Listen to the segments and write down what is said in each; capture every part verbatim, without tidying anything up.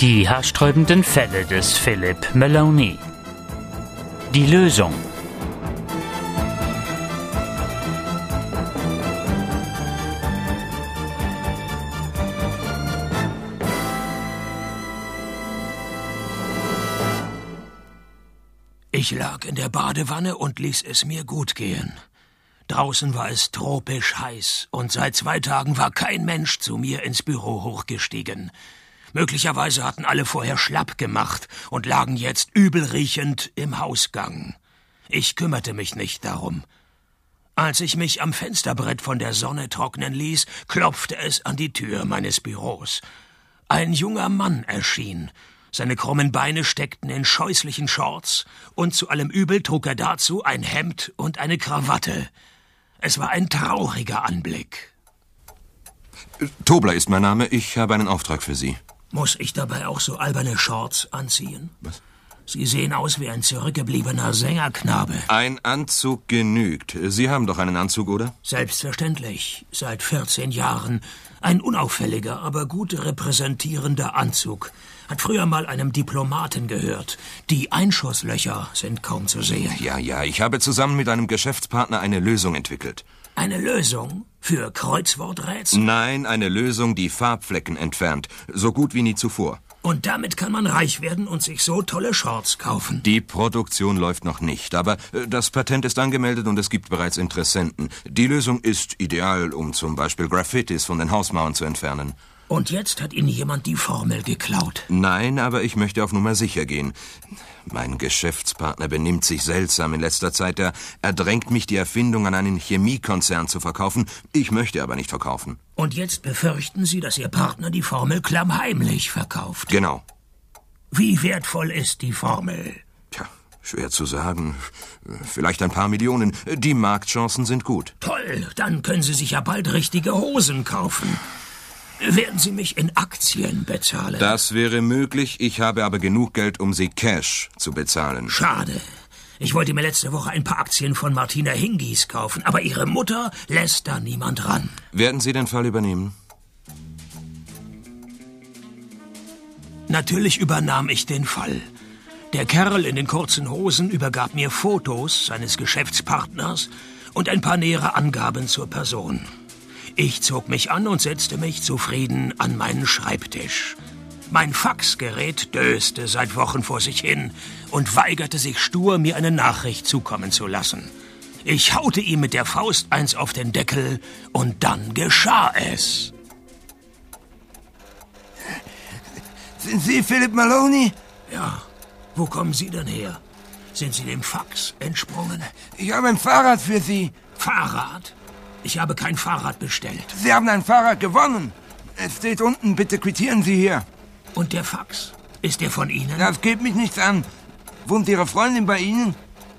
Die haarsträubenden Fälle des Philip Maloney. Die Lösung. Ich lag in der Badewanne und ließ es mir gut gehen. Draußen war es tropisch heiß und seit zwei Tagen war kein Mensch zu mir ins Büro hochgestiegen. Möglicherweise hatten alle vorher schlapp gemacht und lagen jetzt übelriechend im Hausgang. Ich kümmerte mich nicht darum. Als ich mich am Fensterbrett von der Sonne trocknen ließ, klopfte es an die Tür meines Büros. Ein junger Mann erschien. Seine krummen Beine steckten in scheußlichen Shorts, und zu allem Übel trug er dazu ein Hemd und eine Krawatte. Es war ein trauriger Anblick. Tobler ist mein Name. Ich habe einen Auftrag für Sie. Muss ich dabei auch so alberne Shorts anziehen? Was? Sie sehen aus wie ein zurückgebliebener Sängerknabe. Ein Anzug genügt. Sie haben doch einen Anzug, oder? Selbstverständlich. Seit vierzehn Jahren. Ein unauffälliger, aber gut repräsentierender Anzug. Hat früher mal einem Diplomaten gehört. Die Einschusslöcher sind kaum zu sehen. Ja, ja, ich habe zusammen mit einem Geschäftspartner eine Lösung entwickelt. Eine Lösung? Für Kreuzworträtsel? Nein, eine Lösung, die Farbflecken entfernt. So gut wie nie zuvor. Und damit kann man reich werden und sich so tolle Shorts kaufen. Die Produktion läuft noch nicht, aber äh, das Patent ist angemeldet und es gibt bereits Interessenten. Die Lösung ist ideal, um zum Beispiel Graffitis von den Hausmauern zu entfernen. Und jetzt hat Ihnen jemand die Formel geklaut? Nein, aber ich möchte auf Nummer sicher gehen. Mein Geschäftspartner benimmt sich seltsam in letzter Zeit. Er, er drängt mich, die Erfindung an einen Chemiekonzern zu verkaufen. Ich möchte aber nicht verkaufen. Und jetzt befürchten Sie, dass Ihr Partner die Formel klammheimlich verkauft? Genau. Wie wertvoll ist die Formel? Tja, schwer zu sagen. Vielleicht ein paar Millionen. Die Marktchancen sind gut. Toll, dann können Sie sich ja bald richtige Hosen kaufen. Werden Sie mich in Aktien bezahlen? Das wäre möglich, ich habe aber genug Geld, um Sie Cash zu bezahlen. Schade. Ich wollte mir letzte Woche ein paar Aktien von Martina Hingis kaufen, aber Ihre Mutter lässt da niemand ran. Werden Sie den Fall übernehmen? Natürlich übernahm ich den Fall. Der Kerl in den kurzen Hosen übergab mir Fotos seines Geschäftspartners und ein paar nähere Angaben zur Person. Ich zog mich an und setzte mich zufrieden an meinen Schreibtisch. Mein Faxgerät döste seit Wochen vor sich hin und weigerte sich stur, mir eine Nachricht zukommen zu lassen. Ich haute ihm mit der Faust eins auf den Deckel und dann geschah es. Sind Sie Philip Maloney? Ja, wo kommen Sie denn her? Sind Sie dem Fax entsprungen? Ich habe ein Fahrrad für Sie. Fahrrad? Ich habe kein Fahrrad bestellt. Sie haben ein Fahrrad gewonnen. Es steht unten, bitte quittieren Sie hier. Und der Fax? Ist der von Ihnen? Das geht mich nichts an. Wohnt Ihre Freundin bei Ihnen?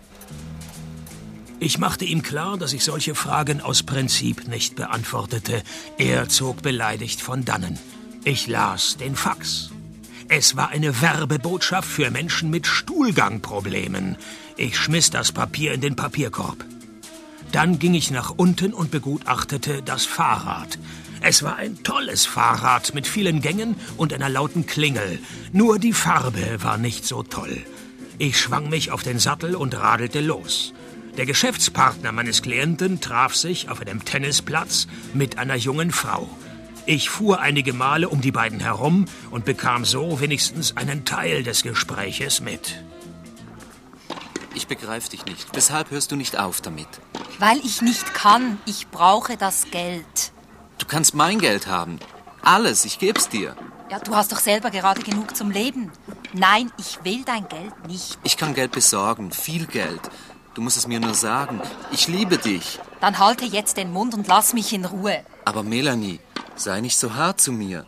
Ich machte ihm klar, dass ich solche Fragen aus Prinzip nicht beantwortete. Er zog beleidigt von dannen. Ich las den Fax. Es war eine Werbebotschaft für Menschen mit Stuhlgangproblemen. Ich schmiss das Papier in den Papierkorb. Dann ging ich nach unten und begutachtete das Fahrrad. Es war ein tolles Fahrrad mit vielen Gängen und einer lauten Klingel. Nur die Farbe war nicht so toll. Ich schwang mich auf den Sattel und radelte los. Der Geschäftspartner meines Klienten traf sich auf einem Tennisplatz mit einer jungen Frau. Ich fuhr einige Male um die beiden herum und bekam so wenigstens einen Teil des Gespräches mit. Ich begreife dich nicht. Weshalb hörst du nicht auf damit? Weil ich nicht kann. Ich brauche das Geld. Du kannst mein Geld haben. Alles, ich geb's dir. Ja, du hast doch selber gerade genug zum Leben. Nein, ich will dein Geld nicht. Ich kann Geld besorgen, viel Geld. Du musst es mir nur sagen. Ich liebe dich. Dann halte jetzt den Mund und lass mich in Ruhe. Aber Melanie, sei nicht so hart zu mir.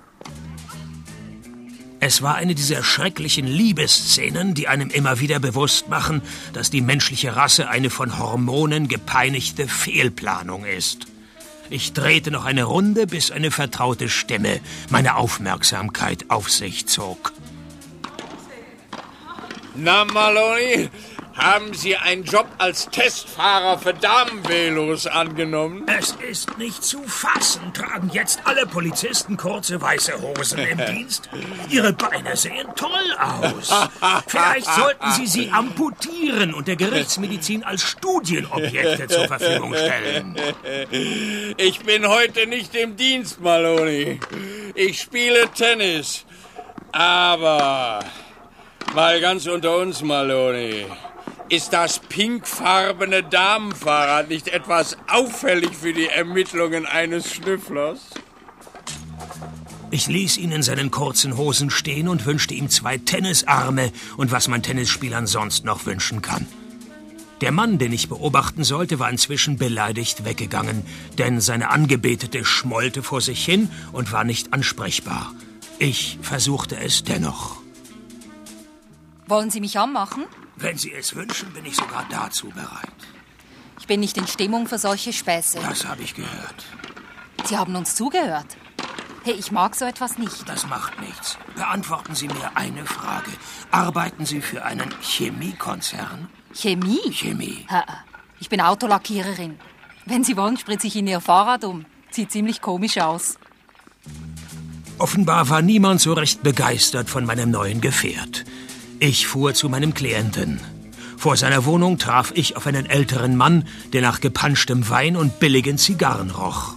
Es war eine dieser schrecklichen Liebesszenen, die einem immer wieder bewusst machen, dass die menschliche Rasse eine von Hormonen gepeinigte Fehlplanung ist. Ich drehte noch eine Runde, bis eine vertraute Stimme meine Aufmerksamkeit auf sich zog. Na, Maloney, Haben Sie einen Job als Testfahrer für Damenvelos angenommen? Es ist nicht zu fassen. Tragen jetzt alle Polizisten kurze weiße Hosen im Dienst? Ihre Beine sehen toll aus. Vielleicht sollten Sie sie amputieren und der Gerichtsmedizin als Studienobjekte zur Verfügung stellen. Ich bin heute nicht im Dienst, Maloney. Ich spiele Tennis. Aber mal ganz unter uns, Maloney. Ist das pinkfarbene Damenfahrrad nicht etwas auffällig für die Ermittlungen eines Schnüfflers? Ich ließ ihn in seinen kurzen Hosen stehen und wünschte ihm zwei Tennisarme und was man Tennisspielern sonst noch wünschen kann. Der Mann, den ich beobachten sollte, war inzwischen beleidigt weggegangen, denn seine Angebetete schmollte vor sich hin und war nicht ansprechbar. Ich versuchte es dennoch. Wollen Sie mich anmachen? Wenn Sie es wünschen, bin ich sogar dazu bereit. Ich bin nicht in Stimmung für solche Späße. Das habe ich gehört. Sie haben uns zugehört. Hey, ich mag so etwas nicht. Das macht nichts. Beantworten Sie mir eine Frage. Arbeiten Sie für einen Chemiekonzern? Chemie? Chemie. Ich bin Autolackiererin. Wenn Sie wollen, spritze ich Ihnen Ihr Fahrrad um. Sieht ziemlich komisch aus. Offenbar war niemand so recht begeistert von meinem neuen Gefährt. Ich fuhr zu meinem Klienten. Vor seiner Wohnung traf ich auf einen älteren Mann, der nach gepanschtem Wein und billigen Zigarren roch.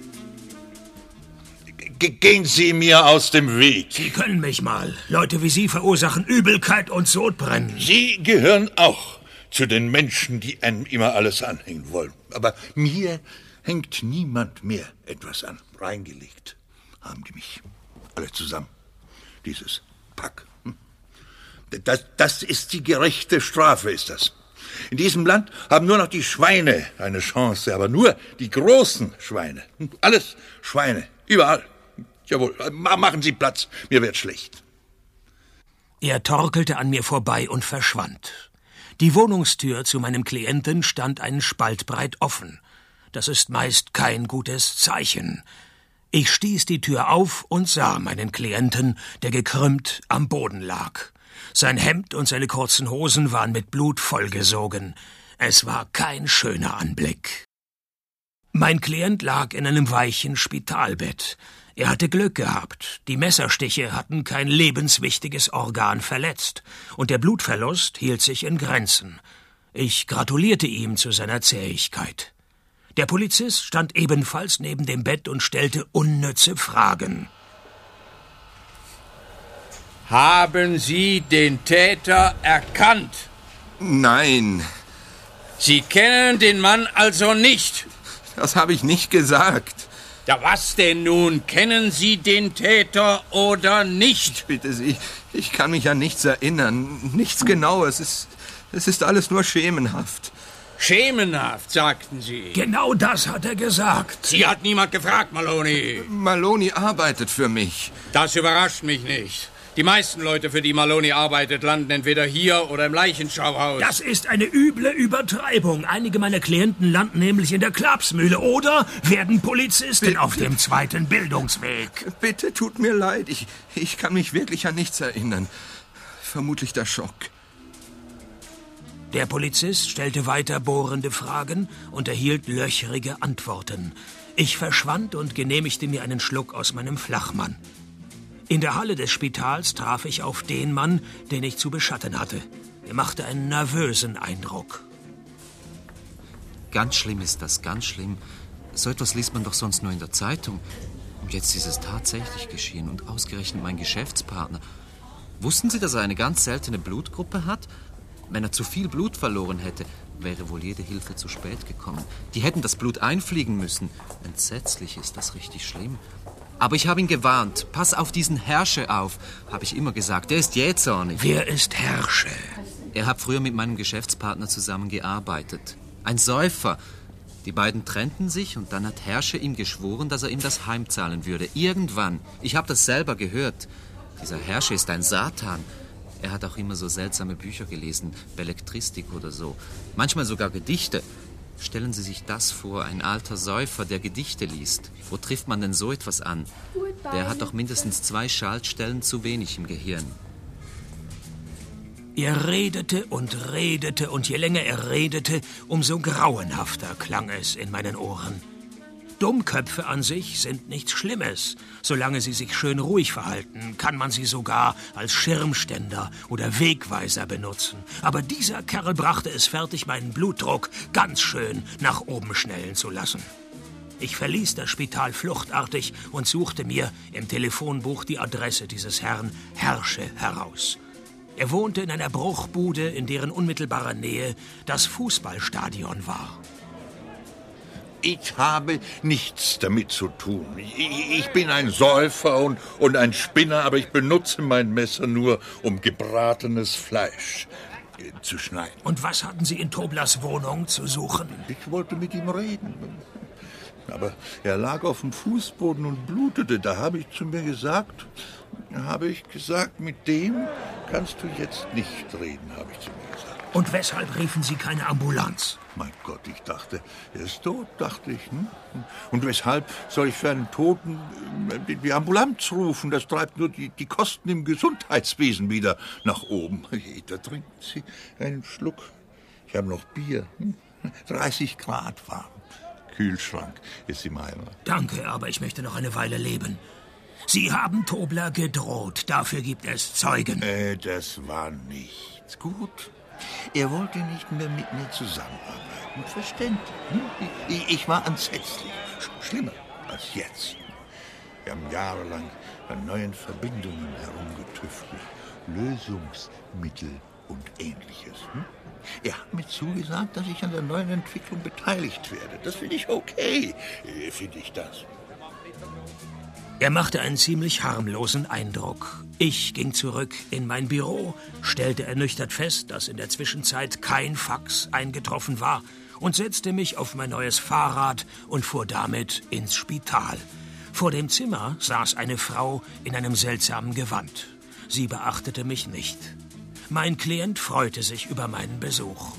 Gehen Sie mir aus dem Weg. Sie können mich mal. Leute wie Sie verursachen Übelkeit und Sodbrennen. Sie gehören auch zu den Menschen, die einem immer alles anhängen wollen. Aber mir hängt niemand mehr etwas an. Reingelegt haben die mich. Alle zusammen. Dieses Pack. Das, das ist die gerechte Strafe, ist das. In diesem Land haben nur noch die Schweine eine Chance, aber nur die großen Schweine. Alles Schweine, überall. Jawohl, machen Sie Platz, mir wird schlecht. Er torkelte an mir vorbei und verschwand. Die Wohnungstür zu meinem Klienten stand einen Spalt breit offen. Das ist meist kein gutes Zeichen. Ich stieß die Tür auf und sah meinen Klienten, der gekrümmt am Boden lag. Sein Hemd und seine kurzen Hosen waren mit Blut vollgesogen. Es war kein schöner Anblick. Mein Klient lag in einem weichen Spitalbett. Er hatte Glück gehabt. Die Messerstiche hatten kein lebenswichtiges Organ verletzt. Und der Blutverlust hielt sich in Grenzen. Ich gratulierte ihm zu seiner Zähigkeit. Der Polizist stand ebenfalls neben dem Bett und stellte unnütze Fragen. Haben Sie den Täter erkannt? Nein. Sie kennen den Mann also nicht? Das habe ich nicht gesagt. Ja, was denn nun? Kennen Sie den Täter oder nicht? Ich bitte Sie, ich kann mich an nichts erinnern. Nichts Genaues. Es, es ist alles nur schemenhaft. Schemenhaft, sagten Sie. Genau das hat er gesagt. Sie hat niemand gefragt, Maloney. Maloney arbeitet für mich. Das überrascht mich nicht. Die meisten Leute, für die Maloney arbeitet, landen entweder hier oder im Leichenschauhaus. Das ist eine üble Übertreibung. Einige meiner Klienten landen nämlich in der Klapsmühle oder werden Polizisten bitte, auf dem zweiten Bildungsweg. Bitte, tut mir leid. Ich, ich kann mich wirklich an nichts erinnern. Vermutlich der Schock. Der Polizist stellte weiter bohrende Fragen und erhielt löcherige Antworten. Ich verschwand und genehmigte mir einen Schluck aus meinem Flachmann. In der Halle des Spitals traf ich auf den Mann, den ich zu beschatten hatte. Er machte einen nervösen Eindruck. Ganz schlimm ist das, ganz schlimm. So etwas liest man doch sonst nur in der Zeitung. Und jetzt ist es tatsächlich geschehen und ausgerechnet mein Geschäftspartner. Wussten Sie, dass er eine ganz seltene Blutgruppe hat? Wenn er zu viel Blut verloren hätte, wäre wohl jede Hilfe zu spät gekommen. Die hätten das Blut einfliegen müssen. Entsetzlich ist das, richtig schlimm. Aber ich habe ihn gewarnt. Pass auf diesen Herrsche auf, habe ich immer gesagt. Der ist jähzornig. Wer ist Herrsche? Er hat früher mit meinem Geschäftspartner zusammengearbeitet. Ein Säufer. Die beiden trennten sich und dann hat Herrsche ihm geschworen, dass er ihm das heimzahlen würde. Irgendwann. Ich habe das selber gehört. Dieser Herrsche ist ein Satan. Er hat auch immer so seltsame Bücher gelesen, Belletristik oder so. Manchmal sogar Gedichte. Stellen Sie sich das vor, ein alter Säufer, der Gedichte liest. Wo trifft man denn so etwas an? Der hat doch mindestens zwei Schaltstellen zu wenig im Gehirn. Er redete und redete, und je länger er redete, umso grauenhafter klang es in meinen Ohren. Dummköpfe an sich sind nichts Schlimmes. Solange sie sich schön ruhig verhalten, kann man sie sogar als Schirmständer oder Wegweiser benutzen. Aber dieser Kerl brachte es fertig, meinen Blutdruck ganz schön nach oben schnellen zu lassen. Ich verließ das Spital fluchtartig und suchte mir im Telefonbuch die Adresse dieses Herrn Herrsche heraus. Er wohnte in einer Bruchbude, in deren unmittelbarer Nähe das Fußballstadion war. Ich habe nichts damit zu tun. Ich, ich bin ein Säufer und, und ein Spinner, aber ich benutze mein Messer nur, um gebratenes Fleisch äh, zu schneiden. Und was hatten Sie in Toblers Wohnung zu suchen? Ich wollte mit ihm reden. Aber er lag auf dem Fußboden und blutete. Da habe ich zu mir gesagt, habe ich gesagt, mit dem kannst du jetzt nicht reden, habe ich zu mir gesagt. Und weshalb riefen Sie keine Ambulanz? Mein Gott, ich dachte, er ist tot, dachte ich. Hm? Und weshalb soll ich für einen Toten äh, die Ambulanz rufen? Das treibt nur die, die Kosten im Gesundheitswesen wieder nach oben. Da trinken Sie einen Schluck. Ich habe noch Bier. Hm? dreißig Grad warm. Kühlschrank ist im Eimer. Danke, aber ich möchte noch eine Weile leben. Sie haben Tobler gedroht. Dafür gibt es Zeugen. Äh, das war nichts. Gut. Er wollte nicht mehr mit mir zusammenarbeiten. Verständlich. Hm? Ich, ich war entsetzlich. Schlimmer als jetzt. Wir haben jahrelang an neuen Verbindungen herumgetüftelt. Lösungsmittel und Ähnliches. Hm? Er hat mir zugesagt, dass ich an der neuen Entwicklung beteiligt werde. Das finde ich okay, äh, finde ich das. Er machte einen ziemlich harmlosen Eindruck. Ich ging zurück in mein Büro, stellte ernüchtert fest, dass in der Zwischenzeit kein Fax eingetroffen war und setzte mich auf mein neues Fahrrad und fuhr damit ins Spital. Vor dem Zimmer saß eine Frau in einem seltsamen Gewand. Sie beachtete mich nicht. Mein Klient freute sich über meinen Besuch.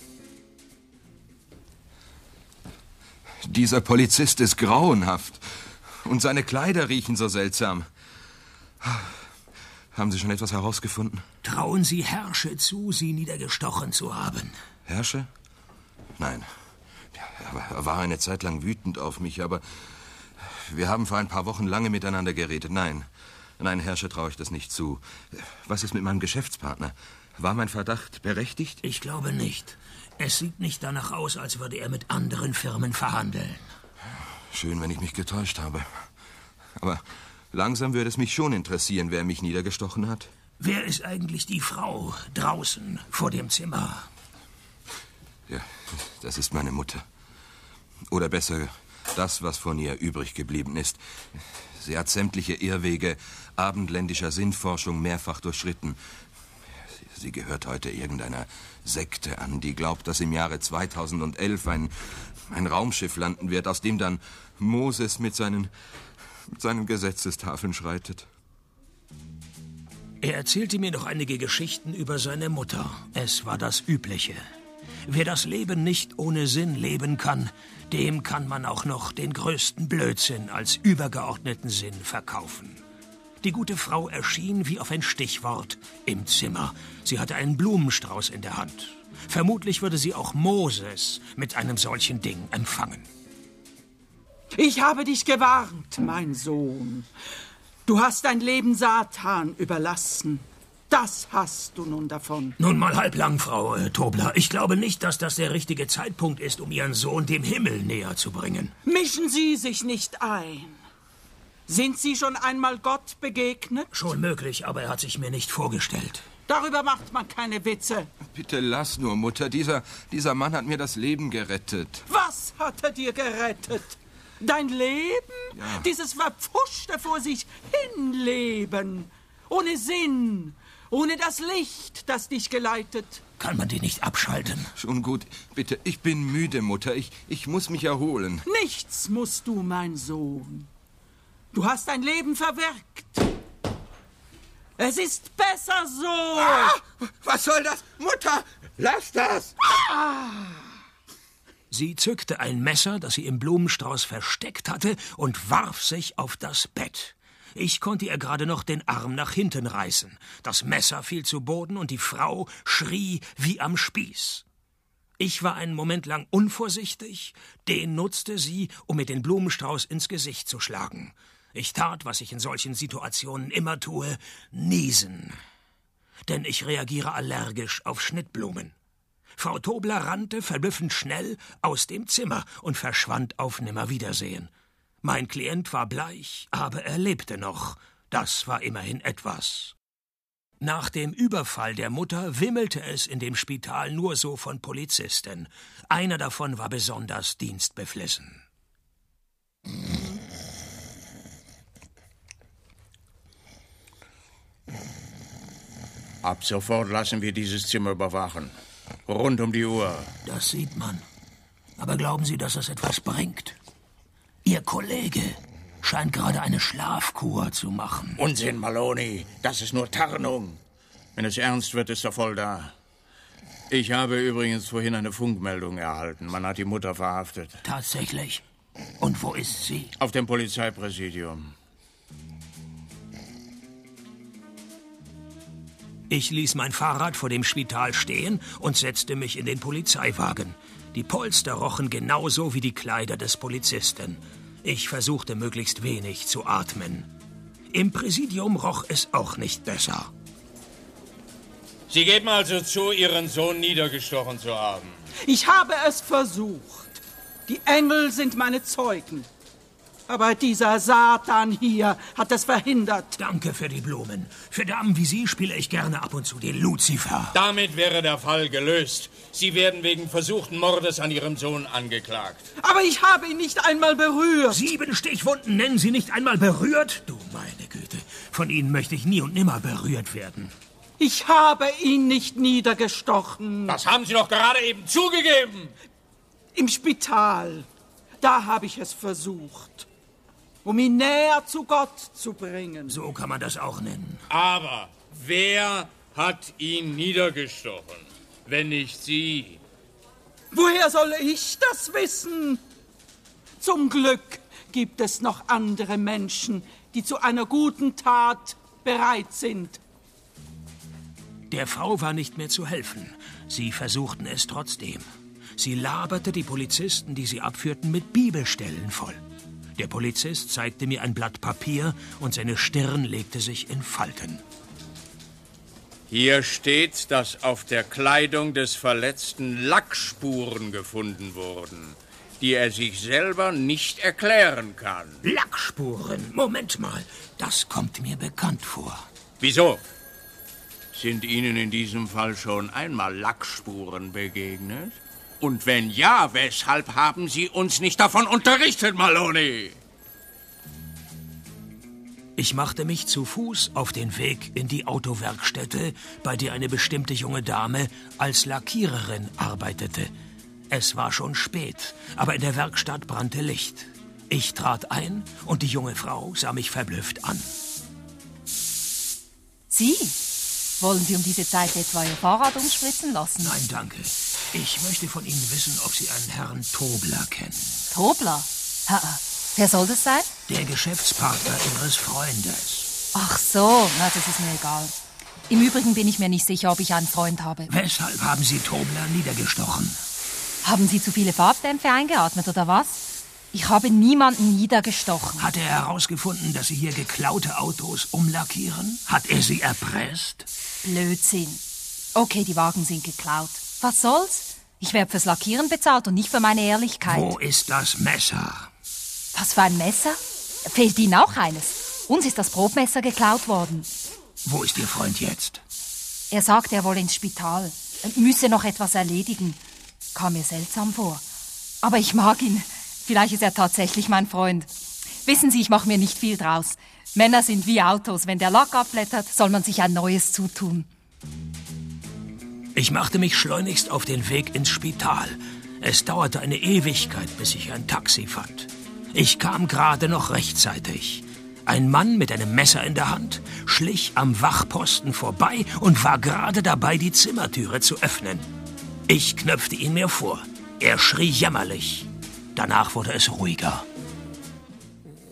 Dieser Polizist ist grauenhaft. Und seine Kleider riechen so seltsam. Haben Sie schon etwas herausgefunden? Trauen Sie Herrsche zu, Sie niedergestochen zu haben. Herrsche? Nein. Er war eine Zeit lang wütend auf mich, aber wir haben vor ein paar Wochen lange miteinander geredet. Nein, nein, Herrsche traue ich das nicht zu. Was ist mit meinem Geschäftspartner? War mein Verdacht berechtigt? Ich glaube nicht. Es sieht nicht danach aus, als würde er mit anderen Firmen verhandeln. Schön, wenn ich mich getäuscht habe. Aber langsam würde es mich schon interessieren, wer mich niedergestochen hat. Wer ist eigentlich die Frau draußen vor dem Zimmer? Ja, das ist meine Mutter. Oder besser, das, was von ihr übrig geblieben ist. Sie hat sämtliche Irrwege abendländischer Sinnforschung mehrfach durchschritten. Sie gehört heute irgendeiner Sekte an, die glaubt, dass im Jahre zweitausendelf ein, ein Raumschiff landen wird, aus dem dann Moses mit seinen, mit seinen Gesetzestafeln schreitet. Er erzählte mir noch einige Geschichten über seine Mutter. Es war das Übliche. Wer das Leben nicht ohne Sinn leben kann, dem kann man auch noch den größten Blödsinn als übergeordneten Sinn verkaufen. Die gute Frau erschien wie auf ein Stichwort im Zimmer. Sie hatte einen Blumenstrauß in der Hand. Vermutlich würde sie auch Moses mit einem solchen Ding empfangen. Ich habe dich gewarnt, mein Sohn. Du hast dein Leben Satan überlassen. Das hast du nun davon. Nun mal halblang, Frau äh, Tobler. Ich glaube nicht, dass das der richtige Zeitpunkt ist, um Ihren Sohn dem Himmel näher zu bringen. Mischen Sie sich nicht ein. Sind Sie schon einmal Gott begegnet? Schon möglich, aber er hat sich mir nicht vorgestellt. Darüber macht man keine Witze. Bitte lass nur, Mutter. Dieser, dieser Mann hat mir das Leben gerettet. Was hat er dir gerettet? Dein Leben? Ja. Dieses verpfuschte vor sich hinleben. Ohne Sinn. Ohne das Licht, das dich geleitet. Kann man die nicht abschalten? Schon gut. Bitte, ich bin müde, Mutter. Ich, ich muss mich erholen. Nichts musst du, mein Sohn. Du hast dein Leben verwirkt. Es ist besser so. Ah, was soll das? Mutter, lass das! Ah. Sie zückte ein Messer, das sie im Blumenstrauß versteckt hatte, und warf sich auf das Bett. Ich konnte ihr gerade noch den Arm nach hinten reißen. Das Messer fiel zu Boden und die Frau schrie wie am Spieß. Ich war einen Moment lang unvorsichtig, den nutzte sie, um mir den Blumenstrauß ins Gesicht zu schlagen. Ich tat, was ich in solchen Situationen immer tue, niesen. Denn ich reagiere allergisch auf Schnittblumen. Frau Tobler rannte verblüffend schnell aus dem Zimmer und verschwand auf Nimmerwiedersehen. Mein Klient war bleich, aber er lebte noch. Das war immerhin etwas. Nach dem Überfall der Mutter wimmelte es in dem Spital nur so von Polizisten. Einer davon war besonders dienstbeflissen. Ab sofort lassen wir dieses Zimmer überwachen. Rund um die Uhr. Das sieht man. Aber glauben Sie, dass das etwas bringt? Ihr Kollege scheint gerade eine Schlafkur zu machen. Unsinn, Maloney. Das ist nur Tarnung. Wenn es ernst wird, ist er voll da. Ich habe übrigens vorhin eine Funkmeldung erhalten. Man hat die Mutter verhaftet. Tatsächlich? Und wo ist sie? Auf dem Polizeipräsidium. Ich ließ mein Fahrrad vor dem Spital stehen und setzte mich in den Polizeiwagen. Die Polster rochen genauso wie die Kleider des Polizisten. Ich versuchte möglichst wenig zu atmen. Im Präsidium roch es auch nicht besser. Sie geben also zu, Ihren Sohn niedergestochen zu haben. Ich habe es versucht. Die Engel sind meine Zeugen. Aber dieser Satan hier hat es verhindert. Danke für die Blumen. Für Damen wie Sie spiele ich gerne ab und zu den Luzifer. Damit wäre der Fall gelöst. Sie werden wegen versuchten Mordes an Ihrem Sohn angeklagt. Aber ich habe ihn nicht einmal berührt. Sieben Stichwunden nennen Sie nicht einmal berührt? Du meine Güte, von Ihnen möchte ich nie und nimmer berührt werden. Ich habe ihn nicht niedergestochen. Das haben Sie doch gerade eben zugegeben. Im Spital. Da habe ich es versucht. Um ihn näher zu Gott zu bringen. So kann man das auch nennen. Aber wer hat ihn niedergestochen, wenn nicht Sie? Woher soll ich das wissen? Zum Glück gibt es noch andere Menschen, die zu einer guten Tat bereit sind. Der Frau war nicht mehr zu helfen. Sie versuchten es trotzdem. Sie laberte die Polizisten, die sie abführten, mit Bibelstellen voll. Der Polizist zeigte mir ein Blatt Papier und seine Stirn legte sich in Falten. Hier steht, dass auf der Kleidung des Verletzten Lackspuren gefunden wurden, die er sich selber nicht erklären kann. Lackspuren? Moment mal, das kommt mir bekannt vor. Wieso? Sind Ihnen in diesem Fall schon einmal Lackspuren begegnet? Und wenn ja, weshalb haben Sie uns nicht davon unterrichtet, Maloney? Ich machte mich zu Fuß auf den Weg in die Autowerkstätte, bei der eine bestimmte junge Dame als Lackiererin arbeitete. Es war schon spät, aber in der Werkstatt brannte Licht. Ich trat ein und die junge Frau sah mich verblüfft an. Sie? Wollen Sie um diese Zeit etwa Ihr Fahrrad umspritzen lassen? Nein, danke. Ich möchte von Ihnen wissen, ob Sie einen Herrn Tobler kennen. Tobler? Ha, wer soll das sein? Der Geschäftspartner Ihres Freundes. Ach so, na, das ist mir egal. Im Übrigen bin ich mir nicht sicher, ob ich einen Freund habe. Weshalb haben Sie Tobler niedergestochen? Haben Sie zu viele Farbdämpfe eingeatmet, oder was? Ich habe niemanden niedergestochen. Hat er herausgefunden, dass Sie hier geklaute Autos umlackieren? Hat er Sie erpresst? Blödsinn. Okay, die Wagen sind geklaut. Was soll's? Ich werde fürs Lackieren bezahlt und nicht für meine Ehrlichkeit. Wo ist das Messer? Was für ein Messer? Fehlt Ihnen auch eines? Uns ist das Brotmesser geklaut worden. Wo ist Ihr Freund jetzt? Er sagt, er wolle ins Spital. Er müsse noch etwas erledigen. Kam mir seltsam vor. Aber ich mag ihn. Vielleicht ist er tatsächlich mein Freund. Wissen Sie, ich mache mir nicht viel draus. Männer sind wie Autos. Wenn der Lack abblättert, soll man sich ein neues zutun. Ich machte mich schleunigst auf den Weg ins Spital. Es dauerte eine Ewigkeit, bis ich ein Taxi fand. Ich kam gerade noch rechtzeitig. Ein Mann mit einem Messer in der Hand schlich am Wachposten vorbei und war gerade dabei, die Zimmertüre zu öffnen. Ich knöpfte ihn mir vor. Er schrie jämmerlich. Danach wurde es ruhiger.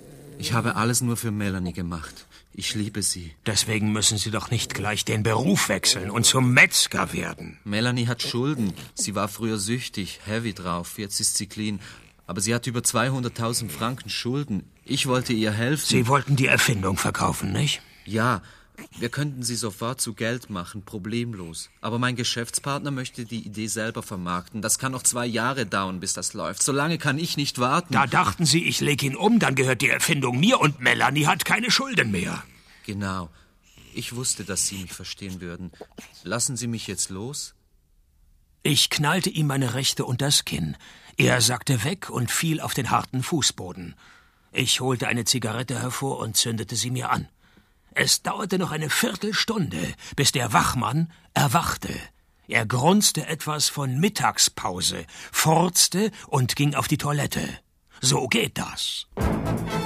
Ich habe alles nur für Melanie gemacht. Ich liebe sie. Deswegen müssen Sie doch nicht gleich den Beruf wechseln und zum Metzger werden. Melanie hat Schulden. Sie war früher süchtig, heavy drauf. Jetzt ist sie clean. Aber sie hat über zweihunderttausend Franken Schulden. Ich wollte ihr helfen. Sie wollten die Erfindung verkaufen, nicht? Ja, wir könnten sie sofort zu Geld machen, problemlos. Aber mein Geschäftspartner möchte die Idee selber vermarkten. Das kann noch zwei Jahre dauern, bis das läuft. So lange kann ich nicht warten. Da dachten Sie, ich leg ihn um, dann gehört die Erfindung mir und Melanie hat keine Schulden mehr. Genau. Ich wusste, dass Sie mich verstehen würden. Lassen Sie mich jetzt los? Ich knallte ihm meine Rechte unters Kinn. Er sackte weg und fiel auf den harten Fußboden. Ich holte eine Zigarette hervor und zündete sie mir an. Es dauerte noch eine Viertelstunde, bis der Wachmann erwachte. Er grunzte etwas von Mittagspause, furzte und ging auf die Toilette. So geht das.